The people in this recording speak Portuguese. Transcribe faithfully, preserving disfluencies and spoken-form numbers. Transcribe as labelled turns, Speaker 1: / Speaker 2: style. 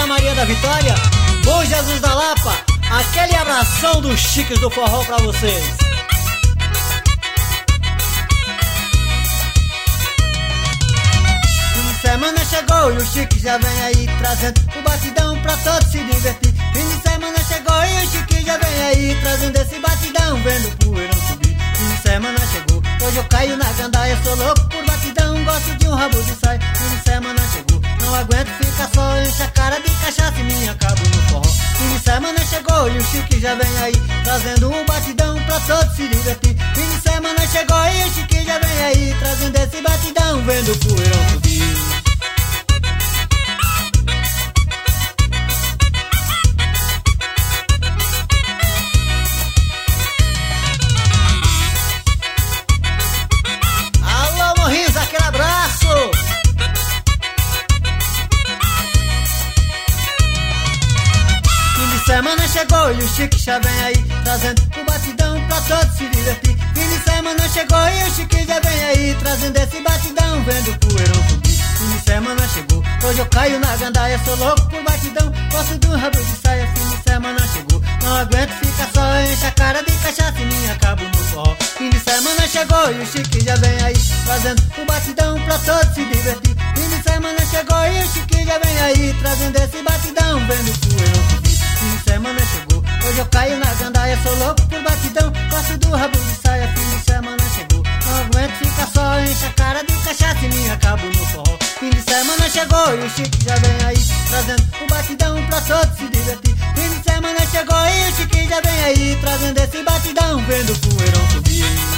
Speaker 1: Santa Maria da Vitória, Bom Jesus da Lapa, aquele abração dos chiques do forró pra vocês. Fim de semana chegou e o chique já vem aí trazendo o batidão pra todos se divertir. Fim de semana chegou e o chique já vem aí trazendo esse batidão, vendo o poeirão subir. Fim de semana chegou, hoje eu caio na gandaia, sou louco por batidão, gosto de um rabo de saia. Fim de semana chegou, não aguento ficar só, enche a cara de cachaça e me acabo no forró. Fim de semana chegou e o chique já vem aí trazendo um batidão pra todos se divertir. Fim de semana chegou e o chique já vem aí trazendo esse batidão, vendo o poeirão subir. Aquele abraço! Fim de semana chegou e o chique já vem aí trazendo o batidão pra todos se divertir. Fim de semana chegou e o chique já vem aí trazendo esse batidão, vendo o poeirão subir. Fim de semana chegou, hoje eu caio na gandaia, sou louco por batidão, gosto de um rabo de saia. Fim de semana chegou, não aguento ficar só, enche a cara de cachaça e me acabo no forró. Fim de semana chegou e o chique já vem aí trazendo o batidão pra todos se divertir. Fim de semana chegou e o chique já vem aí trazendo esse batidão, vendo o poeirão subir. Fim de semana chegou, hoje eu caio na gandaia, sou louco por batidão, gosto do rabo de saia. Fim de semana chegou, não aguento ficar só, enche a cara de cachaça e me acabo no forró. Fim de semana chegou e o chique já vem aí trazendo o batidão pra todos se divertir. Fim de semana chegou e o chique já vem aí trazendo esse batidão, vendo o poeirão subir.